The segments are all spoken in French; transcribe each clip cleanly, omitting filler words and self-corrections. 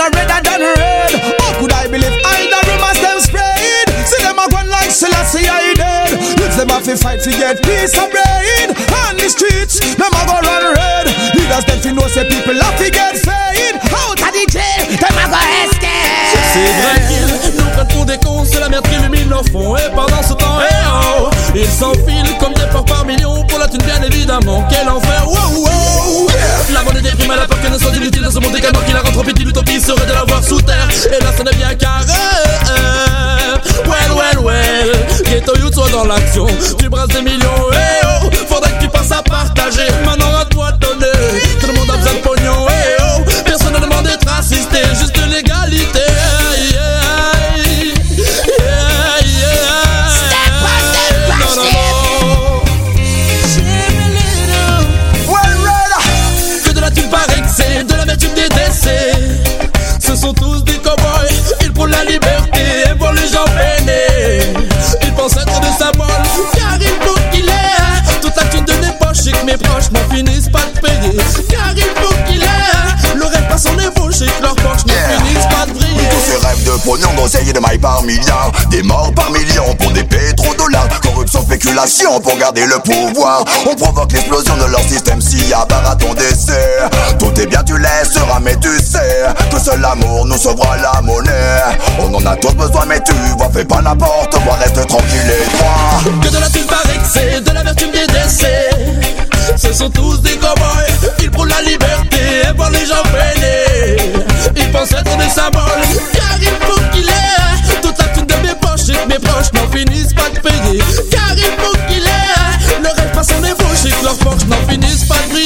a redder than red. How could I believe all the rumors them spread? See them a gone like Selassie I dead. If them have to fight to get peace and bread. On the streets, them a go run red. Leaders them fi know say people have to get fed. Out of the jail, them a go escape. C'est vrai qu'ils nous prennent pour des cons, c'est la merde qui illumine leur fond. Et pendant ce temps, ils s'enfilent comme des porcs par millions. Pour la thune bien évidemment, quel enfer, wow, wow. La monnaie déprime à la peur qu'elle ne soit inutile dans ce monde également qui la rend trop petite. L'utopie serait de la voir sous terre. Et là ça devient carré. Well, ghetto youth soit dans l'action. Tu brasses des millions, faudrait que tu passes à partager. Maintenant à toi de donner. Tout le monde a besoin de pognon, personne ne demande d'être assisté, juste de l'égalité. Que de la thune par excès, de l'amertume des décès. Ce sont tous des cow-boys, ils pour la liberté et pour les gens peinés. Ils pensent être des symboles, car il faut qu'il ait toute la thune de mes poches et que mes proches n'en finissent pas de payer. Car il faut qu'il ait le rêve passe en ébauche et que leurs poches n'en finissent pas de briller. Tous ces rêves de pognon, d'oseille de mailles par milliards, des morts par millions pour des pétrodollars. Corruption, spéculation pour garder le pouvoir. On provoque l'explosion de leur système s'il abat à ton décès. Tout est bien, tu laisseras, mais tu sais que seul l'amour nous sauvera la monnaie. On en a tous besoin, mais tu vois, fais pas n'importe quoi, reste tranquille et droit. Que de la thune par excès, de l'amertume des décès. Ce sont tous des cow-boys, ils pour la liberté et pour les gens peinés. Ils pensent être des symboles, car il faut qu'il ait toute la thune de mes poches et que mes proches n'en finissent pas de payer. Car il faut qu'il ait le rêve passe en ébauche et que leurs poches n'en finissent pas de briller.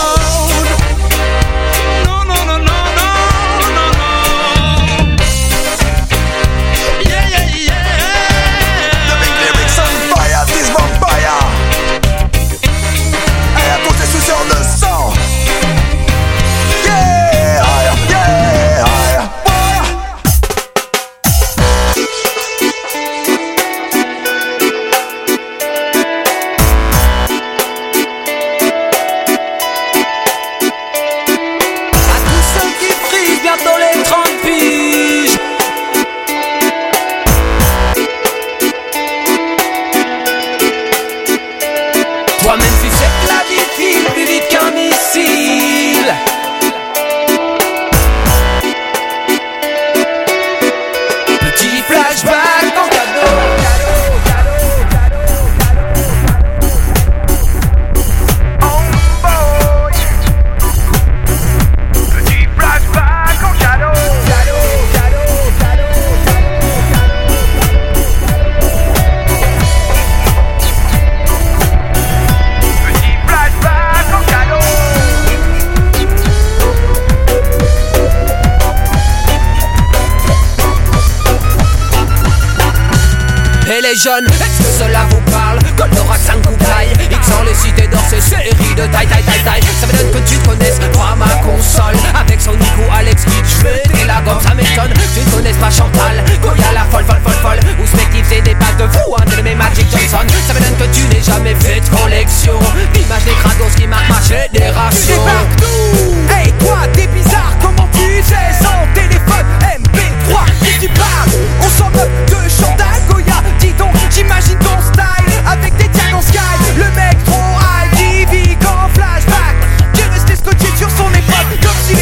Jeunes, est-ce que cela vous parle? Goldorak 5 coups taille, X en les cités d'or, ces séries de taille. Ça m'étonne que tu connaisses pas ma console. Avec son Nico, Alex Kidd, j'fais la gomme, ça m'étonne. Tu ne connaisses pas Chantal, Goya la folle. Ou Spective, c'est des packs de fous, un de mes Magic Johnson. Ça m'étonne que tu n'aies jamais fait de collection d'images des crados qui marquent ma génération. Débarque nous! Hey toi, t'es bizarre, comment tu sais sans téléphone MP3? Qui tu parles? On s'en moque de Chantal, Goya. Dis donc, j'imagine ton style avec des tags en sky. Le mec trop high qui vit qu'en flashback. Qui est resté scotché sur son époque. Comme s'il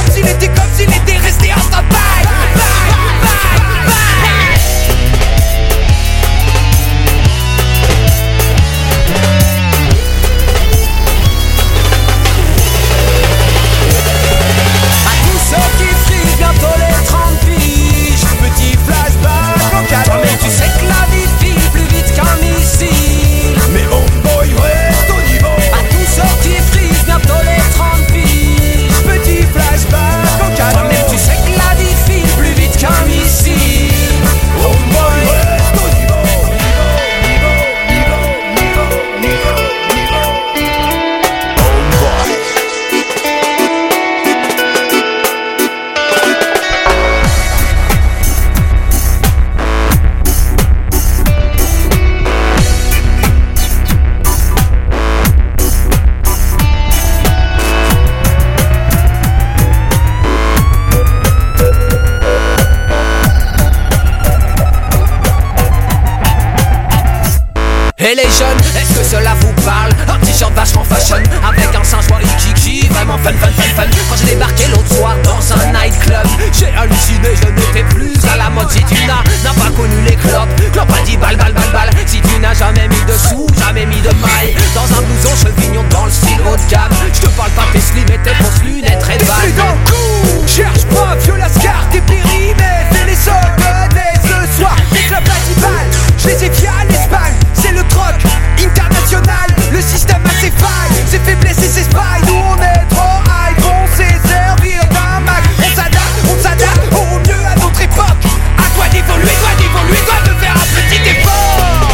était resté en stand-by. Et les jeunes, est-ce que cela vous parle? Un t-shirt vachement fashion, avec un singe Waikiki, vraiment fun. Quand j'ai débarqué l'autre soir dans un nightclub, j'ai halluciné, je n'étais plus à la mode. Si tu n'as pas connu les clopes a dit balle. Si tu n'as jamais mis de sous, jamais mis de maille dans un blouson chevignon dans le style haut de gamme, je te parle pas tes slim et tes fausses lunettes Red Ball. Plus dans le coup, cherche pas, viola scar, t'es périmé, fais les soldes ce soir, des clubs à 10 balles, je les ai via l'Espagne, c'est le troc international, le système a ses failles, ses faiblesses et ses failles, nous on est trop high, on sait servir d'un Mac, on s'adapte au mieux à notre époque, à toi d'évoluer, toi de faire un petit effort.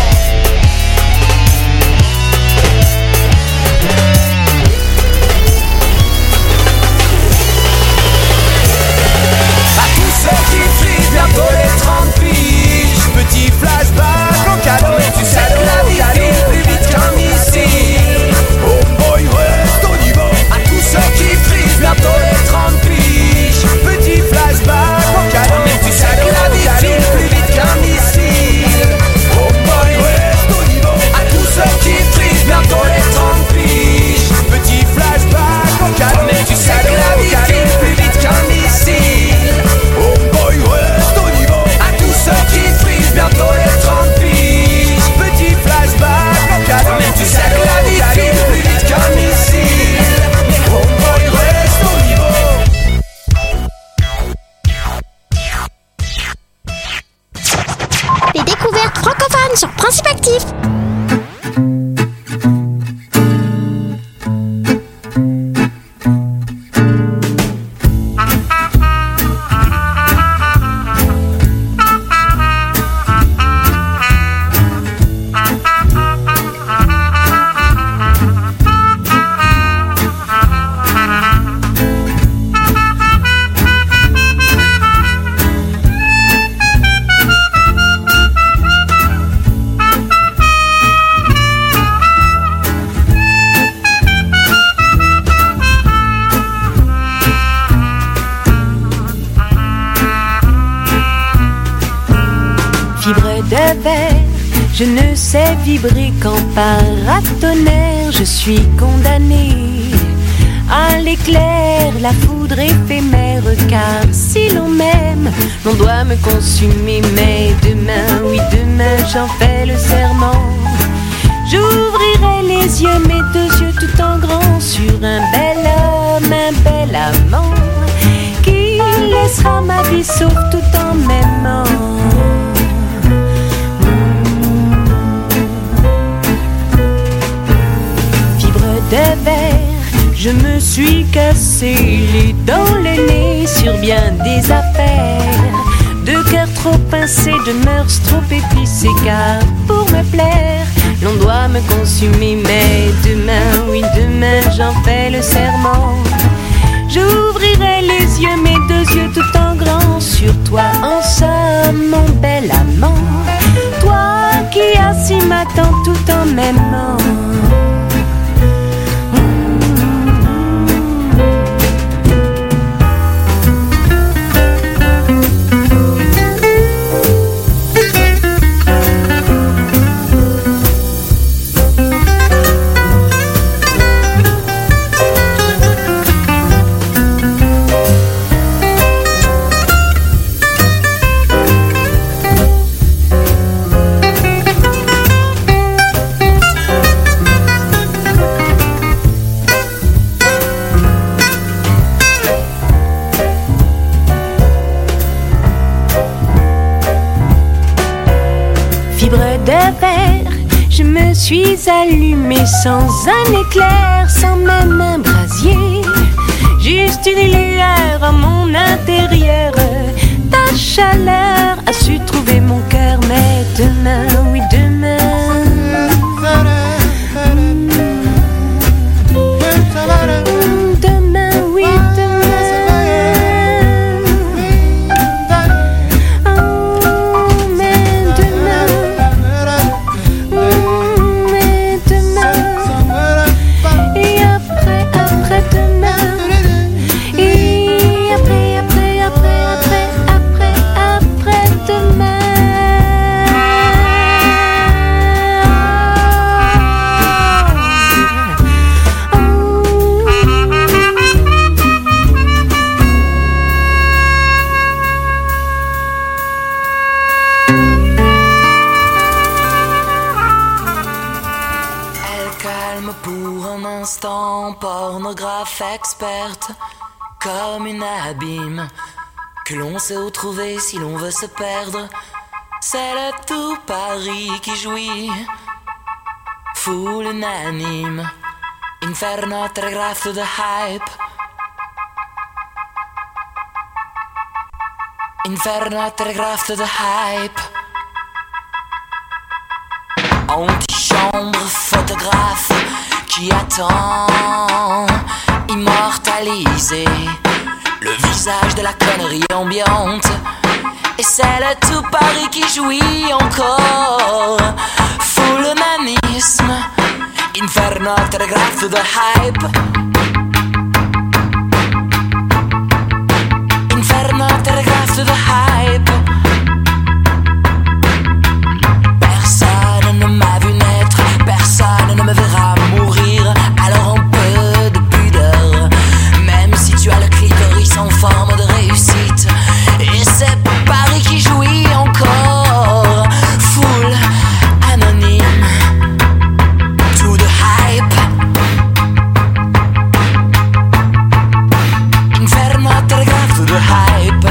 À tous ceux qui frisent bientôt les 30 piges, petit flashback en cadeau, tu sais que la vie file plus vite qu'un missile. Homeboy reste au niveau. À tous ceux qui frisent bientôt les 30 piges, petit flashback en cadeau, tu sais que la vie file plus vite qu'un missile. Homeboy reste au niveau. À tous ceux qui frisent bientôt les 30 piges, petit flashback en cadeau, tu sais que la vie file plus vite qu'un missile. Homeboy reste au niveau. À tous ceux qui frisent bientôt les 30 piges, petit flashback en cadeau, tu sais que la vie file plus vite qu'un missile. Homeboy reste au niveau. Les découvertes francophones sur Principe Actif. Je ne sais vibrer qu'en paratonnerre. Je suis condamnée à l'éclair, la foudre éphémère. Car si l'on m'aime, l'on doit me consumer. Mais demain, oui demain, j'en fais le serment. J'ouvrirai les yeux, mes deux yeux tout en grand, sur un bel homme, un bel amant, qui laissera ma vie sauve tout en m'aimant. De verre, je me suis cassé les dents, le nez sur bien des affaires. De cœur trop pincé, de mœurs trop épicées. Car pour me plaire, l'on doit me consumer. Mais demain, oui demain, j'en fais le serment. J'ouvrirai les yeux, mes deux yeux tout en grand, sur toi en somme, mon bel amant. Toi qui assis m'attends tout en m'aimant. Je me suis allumée sans un éclair, sans même un brasier. Juste une lueur à mon intérieur. Ta chaleur a su trouver mon cœur. Mais demain, oui demain, demain, oui demain, oh, mais demain, mais demain, et après demain, et après demain. photographe experte, comme une abîme, que l'on sait où trouver si l'on veut se perdre. C'est le tout Paris qui jouit, foule unanime, Inferno telegraphe to the hype. Inferno telegraphe to the hype. Antichambre photographe qui attend, immortalisé, le visage de la connerie ambiante. Et c'est le tout Paris qui jouit encore, full humanisme, Inferno telegraphe to the hype. Inferno telegraphe to the hype. Personne ne m'a vu naître, personne ne me verra mourir. Alors un peu de pudeur, même si tu as le clitoris en forme de réussite. Et c'est Paris qui jouit encore, full anonyme, to the hype. Inferno telegraphe to the hype.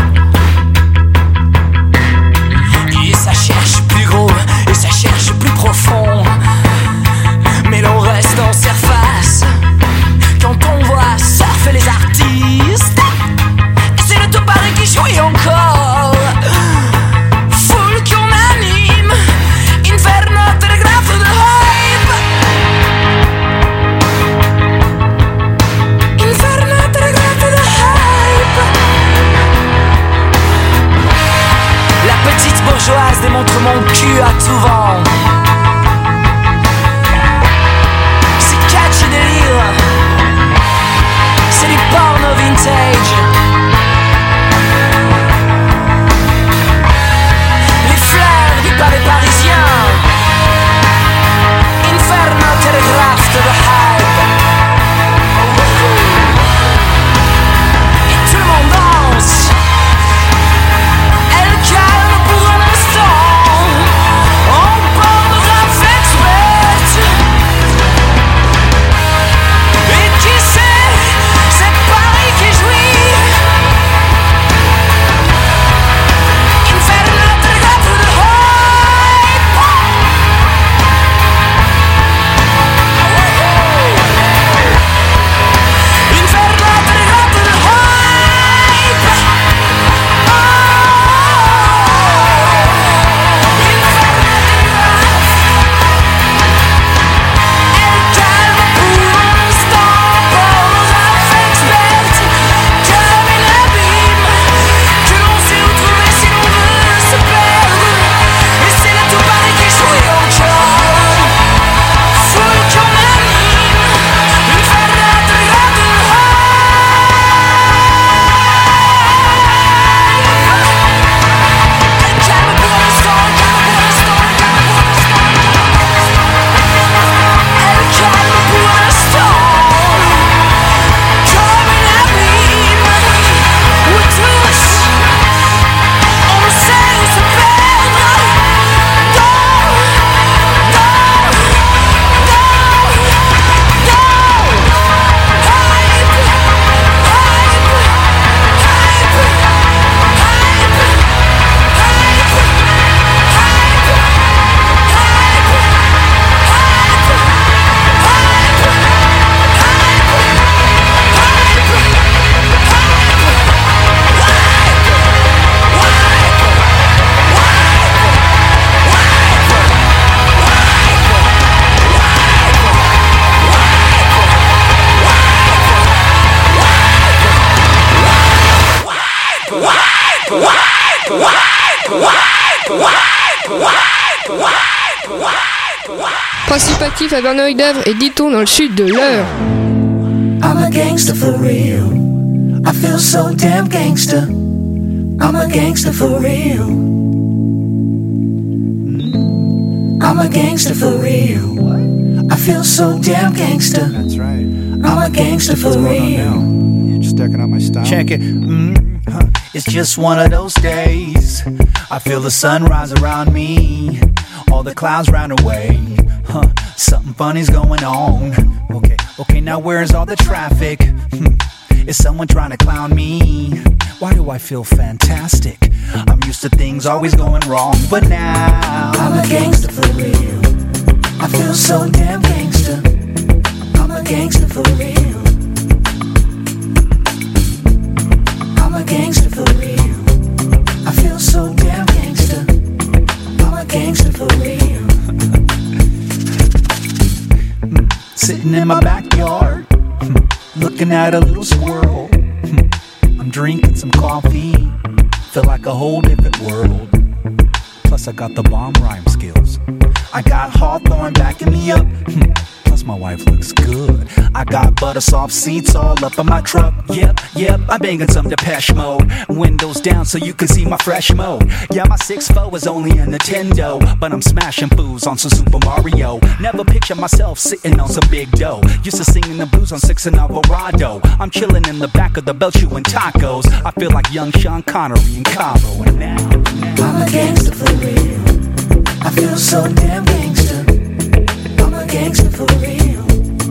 Et ça cherche plus gros, et ça cherche plus profond, mais l'on reste en surface quand on voit surfer les artistes. Et c'est le tout Paris qui jouit encore, full qu'on anime, Inferno telegraphe to the hype. Inferno telegraphe to the hype. La petite bourgeoise démontre mon cul à tout vent. C'est catchy délire, c'est du porno vintage. Les fleurs du pavé parisien, Inferno telegraphe to the hype. Et tout le monde danse, elle calme pour un instant, en pornographe experte. Et qui sait, c'est Paris qui jouit, Inferno telegraphe to the hype. Inferno telegraphe to the hype. Elle calme pour un instant, pornographe experte, comme une abîme, que l'on sait où trouver si l'on veut se perdre. Et c'est là tout Paris qui jouit encore, full qu'on anime, Inferno telegraphe to the hype. Elle calme pour un instant, calme pour un instant, calme pour un instant. Elle calme pour un instant, comme une abîme, où tous, on ne sait où se perdre. Principe actif à Verneuil-d'Avre et dit-on dans le sud de l'Eure. I'm a gangster for real. I feel so damn gangster. I'm a gangster for real. I'm a gangster for real. I feel so damn gangster. That's right. I'm a gangster for real. You're just decking out my style. Check it. It's just one of those days. I feel the sun rise around me. All the clouds round away. Something funny's going on. Okay, Okay, now where's all the traffic? Is someone trying to clown me? Why do I feel fantastic? I'm used to things always going wrong, but now I'm a gangster for real. I feel so damn gangster. I'm a gangster for real. I'm a gangster for real. I feel so damn gangster. I'm a gangster for real. Sitting in my backyard, looking at a little squirrel. I'm drinking some coffee, feel like a whole different world. Plus I got the bomb rhyme skills. I got Hawthorne backing me up. Plus my wife looks good. I got butter soft seats all up in my truck. Yep, I'm banging some Depeche Mode. Windows down so you can see my fresh mode. Yeah, my 6'4" is only a Nintendo, but I'm smashing fools on some Super Mario. Never picture myself sitting on some big dough. Used to singing the blues on 6 and Alvarado. I'm chilling in the back of the belt chewing tacos. I feel like young Sean Connery in Cabo. And now I'm a gangster for real. I feel so damn gangster. I'm a gangster for real.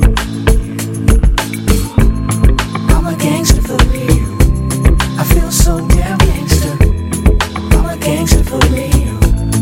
I'm a gangster for real. I feel so damn gangster. I'm a gangster for real.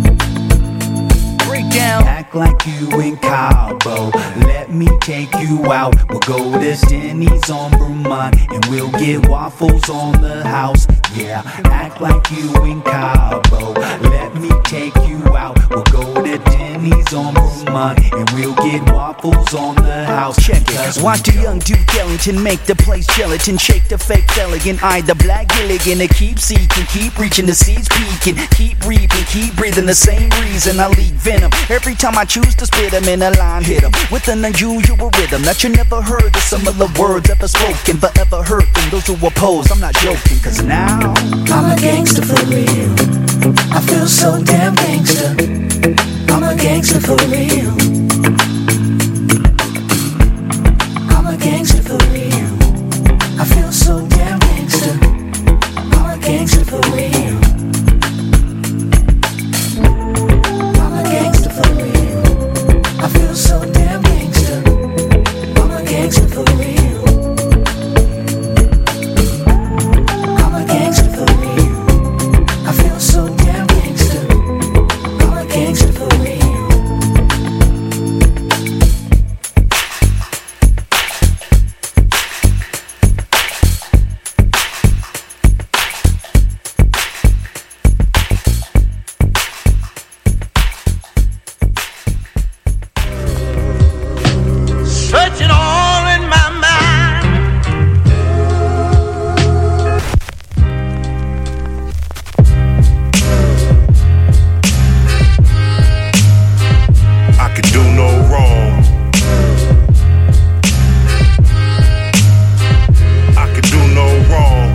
Break down. Act like you in Cabo. Let me take you out. We'll go to Denny's on Vermont and we'll get waffles on the house. Yeah, act like you in Cabo. Let me take you out. We'll go to Denny's on Vermont and we'll get waffles on the house. Check it. Watch the young Duke Ellington make the place gelatin. Shake the fake elegant. Eye the black Gilligan. And keep seeking, keep reaching, the seeds peeking. Keep reaping, keep breathing the same reason. I leak venom every time I choose to spit them in a line. Hit them with an unusual rhythm that you never heard of. Similar words ever spoken, but ever heard from those who oppose. I'm not joking, cause now I'm a gangster for real. I feel so damn gangster. I'm a gangster for real. I'm a gangster for real. I feel so damn gangster. I'm a gangster for real. I'm a gangster for real. I feel so damn gangster. I'm a gangster for real. I'm a gangster for real. I feel so damn gangster. I'm a gangster for real. Searching all in my mind. I could do no wrong. I could do no wrong.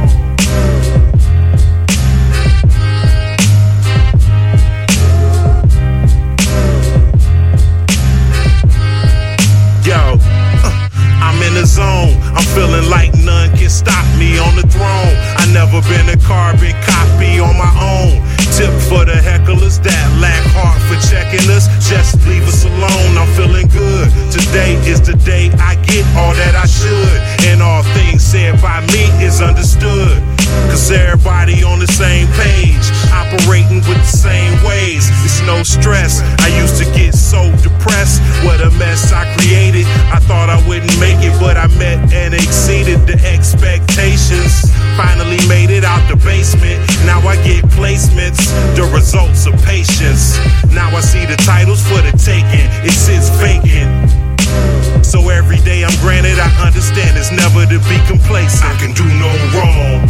Yo, I'm in the zone. I'm feeling like none can stop me on the throne. I never been a carbon copy on my own. Tip for the hecklers that lack heart for checking us. Just leave us alone. I'm feeling good. Today is the day I get all that I should. And all things said by me is understood. Cause everybody on the same page, operating with the same ways. It's no stress. I used to get so depressed. What a mess I created. I thought I wouldn't make it, but I met and exceeded the expectations. Finally made it out the basement. Now I get placements, the results of patience. Now I see the titles for the taking. It sits vacant. So every day I'm granted, I understand it's never to be complacent. I can do no wrong.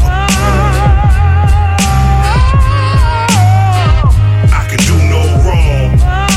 I can do no wrong.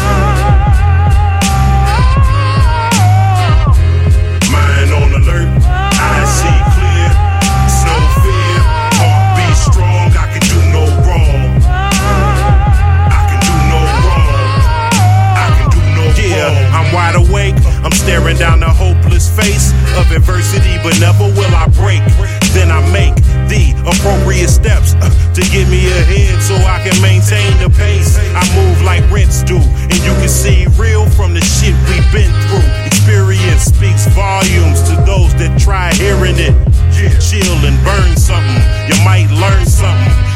Mind on alert, I see clear. It's no fear, heart beat strong. I can do no wrong. I can do no wrong. I can do no wrong. I'm wide awake. I'm staring down the hopeless face of adversity, but never will I break. Then I make the appropriate steps to get me ahead so I can maintain the pace. I move like rents do, and you can see real from the shit we've been through. Experience speaks volumes.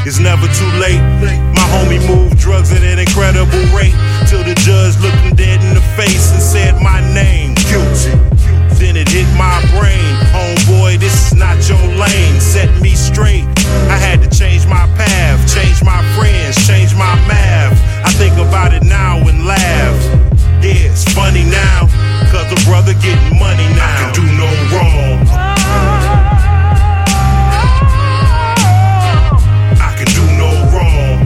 It's never too late. My homie moved drugs at an incredible rate, till the judge looked him dead in the face and said my name, guilty. Then it hit my brain, homeboy, this is not your lane. Set me straight, I had to change my path, change my friends, change my math. I think about it now and laugh. Yeah, it's funny now, cause the brother getting money now. I can do no wrong. I can do no wrong.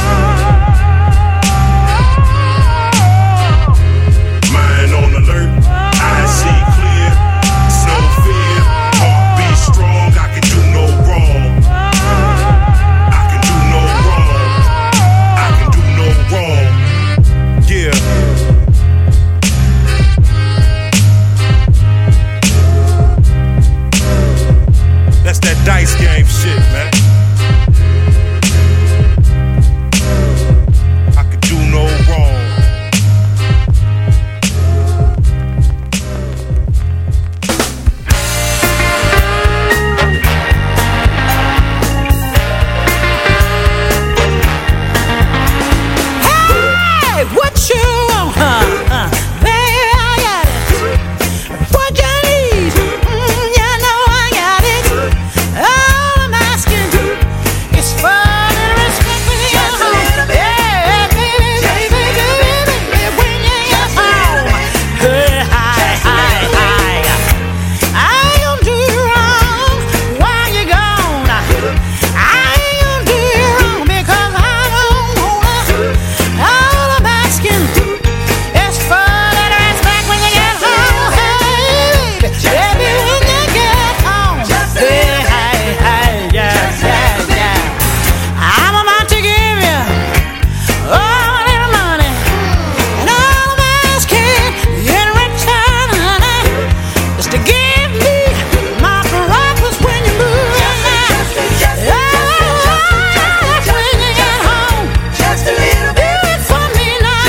Mind on alert, I see clear. It's no fear, heart beat strong. I can do no wrong. I can do no wrong. I can do no wrong. Yeah. That's that dice game shit, man. I could do no wrong. Hey, what you want, huh? Baby, I got it. What you need? You know I got it. All I'm asking is for a little respect when you get home. Yeah, baby, baby, baby, baby, when you get home. Hey, hi, hi, hi. I ain't gonna do you wrong while you're gone. I ain't gonna do you wrong because I don't wanna. All I'm asking is for a little respect when you get home. Hey, baby, when you get home. Hey, hey, hey, yeah, yeah, yeah. I'm about to give you all a little money, and all I'm asking in return, honey, is to give me my Baracus when you move. When you get home, just a little bit. Do it for me now,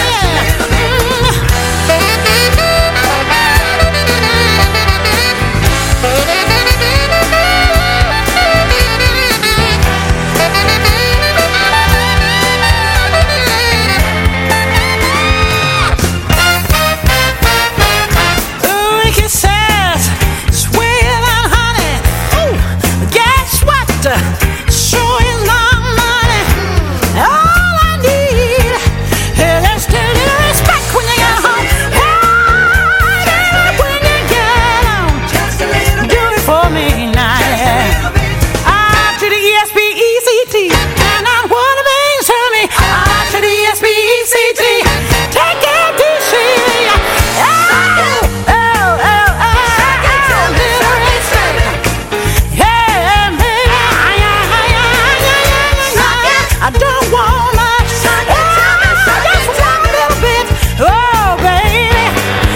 Ooh, kisses, sweet and honey. Ooh, guess what? Sure is not money. All I need is just a little respect when you get home. Hey, when you get home, just a little. Do it for me now. To the ESP-ECT, and not one of things to me. To the ESP-ECT, take care to see. I don't want much. Just one little bit. Oh, baby.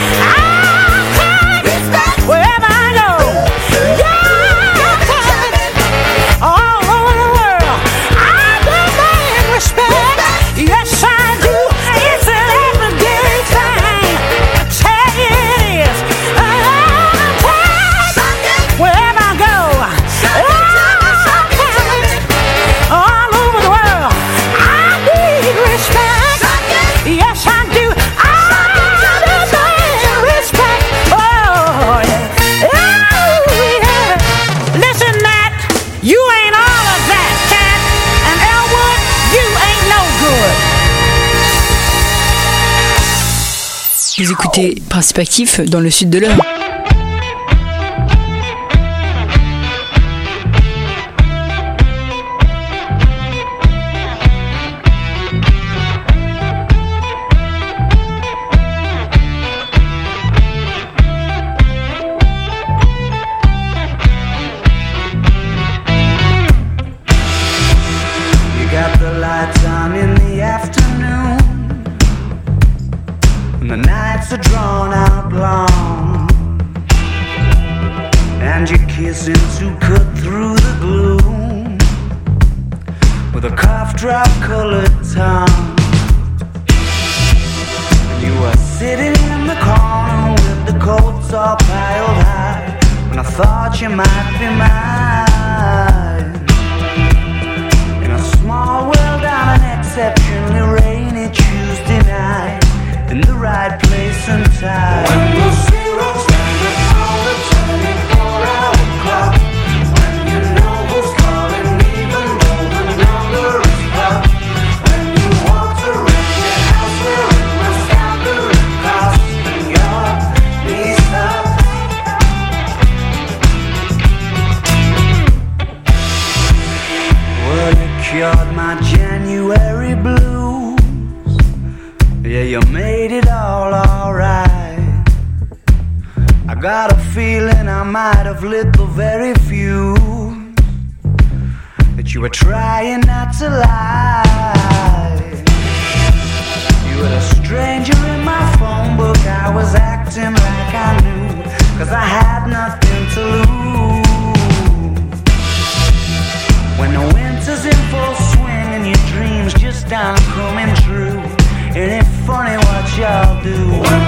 Wherever I go. All over the world. I demand respect. Yes, I do. It's an everyday thing. Tell you it is. Wherever I go. All over the world. I need respect. Yes, I do. I demand respect. Oh, yeah. Listen, Nat. You ain't all of that, cat. And Elwood, you ain't no good. Vous écoutez Principe Actif dans le sud de l'heure. You got the lights on in the afternoon, and the nights are drawn out long, and you're kissing to cut through the gloom with a cough drop colored tongue. You were sitting in the corner with the coats all piled high, and I thought you might be mine. In a small tide. When the zero's standing on the 24-hour clock, when you know who's calling even though the number is blocked, when you walk around your house wearing a staggering cost and your knees up. Well, you cured my January blues. Yeah, you made it all alright. I got a feeling I might have lit the very few that you were trying not to lie. You were a stranger in my phone book. I was acting like I knew, 'cause I had nothing to lose. When the winter's in full swing and your dreams just aren't coming true, ain't it funny what y'all do?